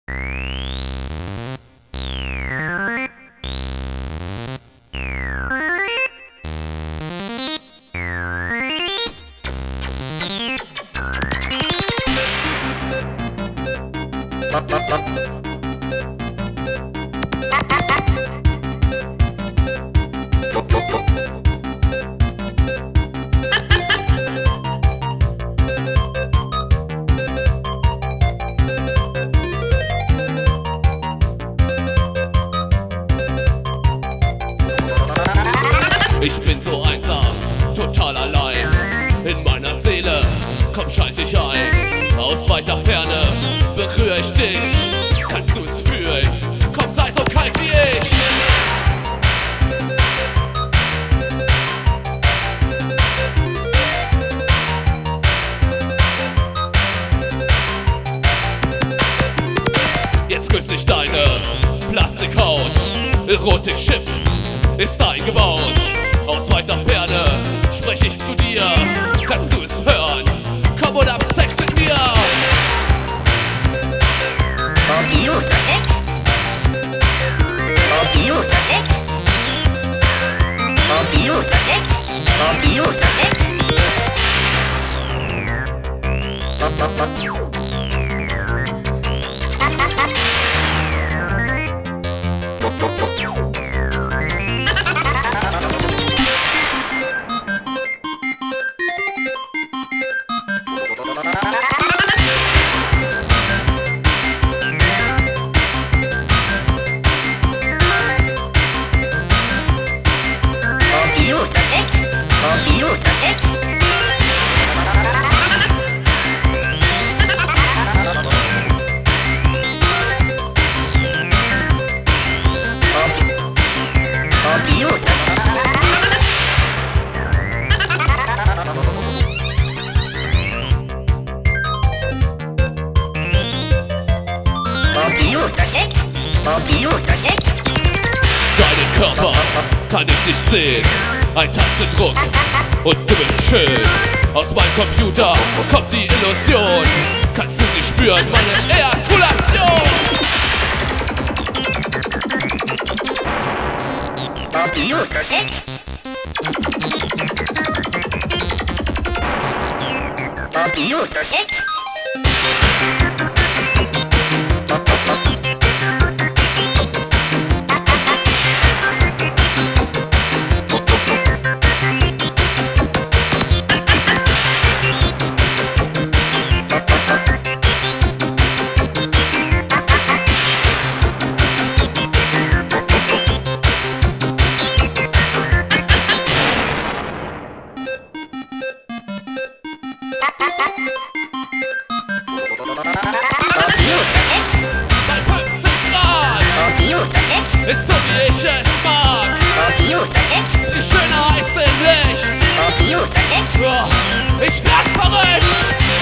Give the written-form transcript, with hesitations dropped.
Ich bin so einsam, total allein. In meiner Seele, komm schalt dich ein. Aus weiter Ferne berühre ich dich. Kannst du es fühlen? Komm, sei so kalt wie ich. Jetzt küsst dich deine Plastikhaut. Erotikschiff ist eingebaut. Aus weiter Ferne sprech ich zu dir. Kannst du es hören? Komm und hab Sex mit mir. Computersex. Computersex. Computersex. Computersex. Deinen Körper kann ich nicht sehen. Ein Tastendruck und du bist schön. Aus meinem Computer kommt die Illusion. Kannst du sie spüren, meine Ejakulation? Computersex. Computersex. Ist so wie ich es mag. Computersex. Die Schönheit im Licht. Computersex. Ich werd verrückt.